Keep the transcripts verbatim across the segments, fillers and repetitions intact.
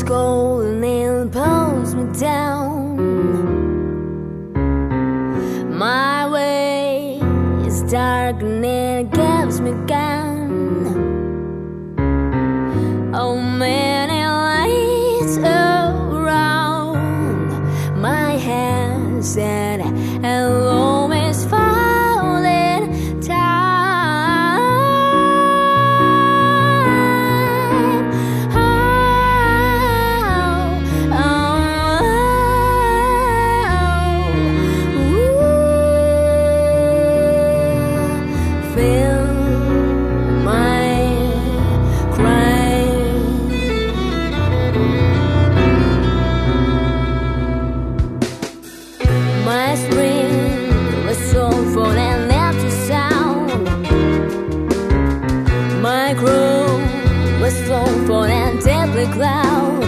cold and it pulls me down. My way is dark and it gives me gun. Oh, many lights around my hands and I'll always fall in time. Oh, oh, oh, ooh, feel my cry. My spring was so full and empty sound. My crew was so full and deadly cloud.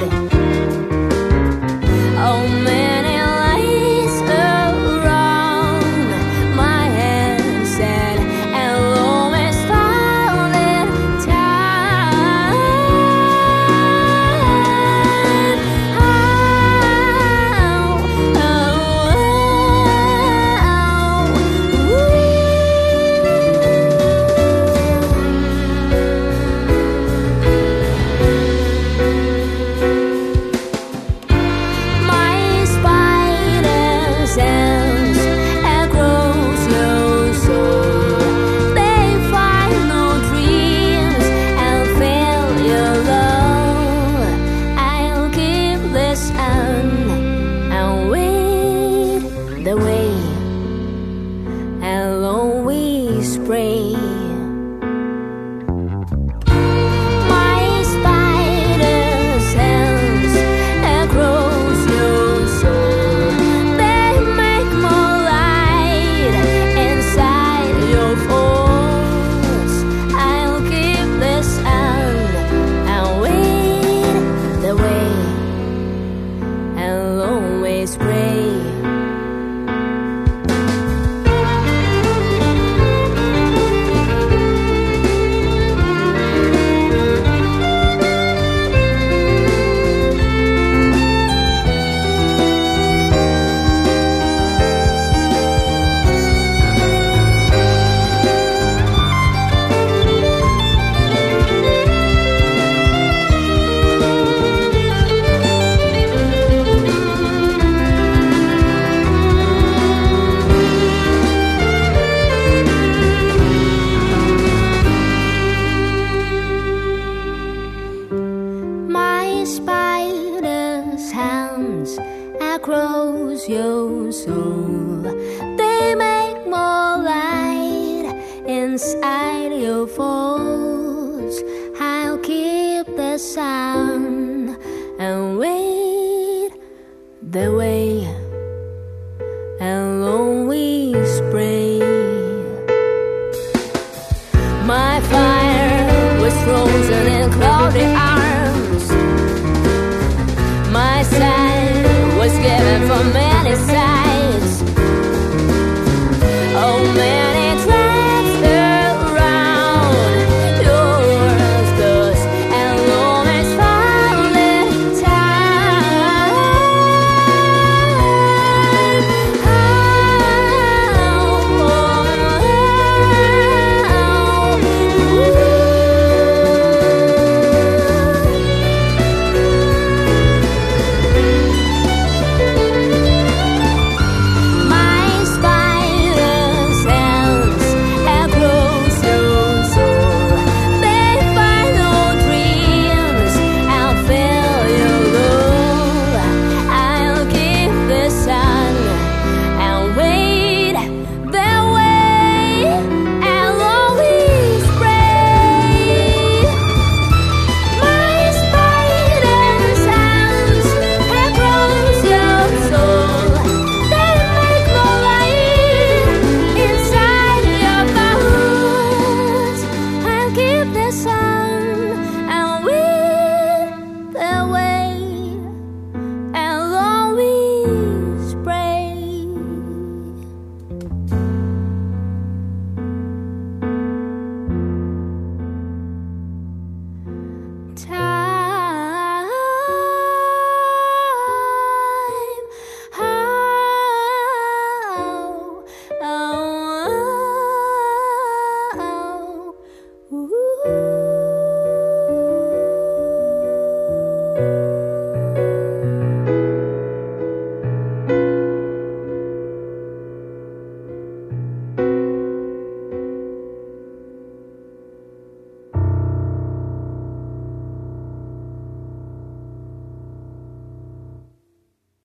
Oh, many lights around my head said I'll always fall in time. Oh, oh, oh, my spider sense across your soul. They find no dreams. I'll feel your love. I'll keep this on. I'll wait the way. I'll always pray. My spider sense across your soul. They make more light inside your force. I'll keep this on. I'll wait the way. I'll always pray. My spider's hands across your soul. They make more light inside your force. I'll keep the sun and wait the way. I'll always pray. My fire was frozen in cloudy arms. My side was given from many sides. Oh, many tracks around yours, 'cause I'll always fall in time. Oh, oh, oh, ooh. you.